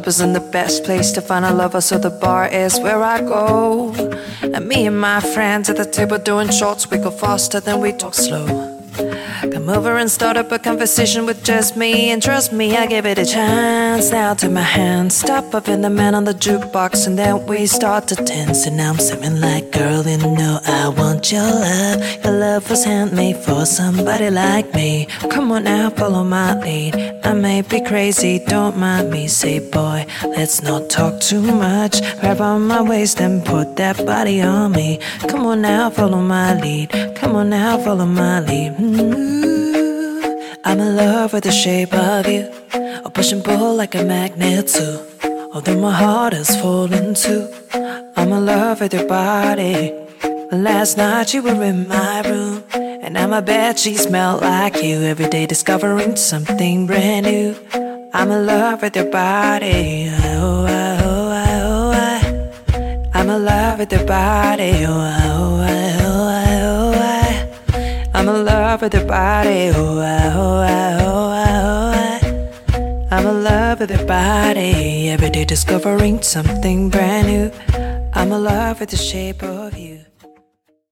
club isn't the best place to find a lover, so the bar is where I go. And me and my friends at the table doing shots, we go faster than we talk slow. Come over and start up a conversation with just me, and trust me, I give it a chance. Now take my hand, stop up in the man on the jukebox, and then we start to dance. And now I'm singing like, girl, you know I want your love. Your love was handmade for somebody like me. Come on now, follow my lead. I may be crazy, don't mind me. Say, boy, let's not talk too much. Grab on my waist and put that body on me. Come on now, follow my lead. Come on now, follow my lead. I'm in love with the shape of you. I'll push and pull like a magnet too. Although my heart is falling too, I'm in love with your body. Last night you were in my room, and now my bedsheets smell like you. Every day discovering something brand new. I'm in love with your body. Oh, oh, oh, oh. I'm in love with your body. Oh, oh, oh, oh, oh. I'm in love with your body. Oh, oh, oh, oh. I'm in love with your body. Every day discovering something brand new. I'm in love with the shape of you.